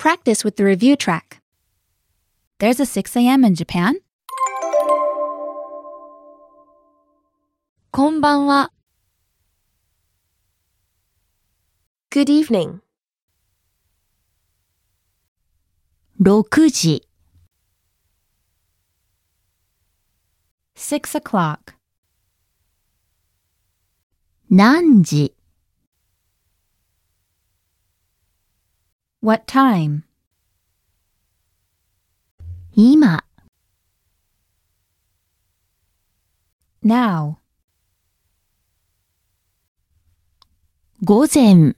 practice with the review track. There's a 6 a.m. in Japan. こんばんは。 Good evening. 6時。 6 o'clock. 何時。 What time? 今。 Now. 午前。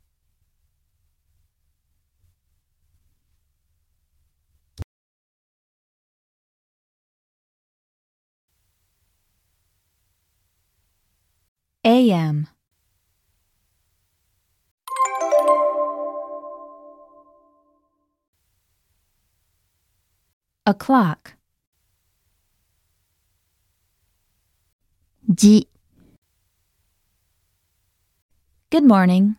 a.m. o'clock. 時。 Good morning.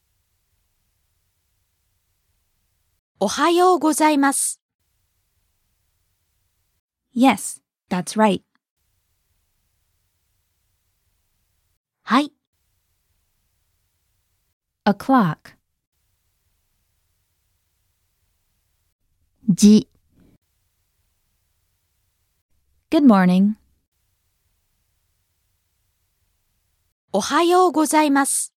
おはようございます。 Yes, that's right. はい。 O'clock. 時。 Good morning. おはようございます。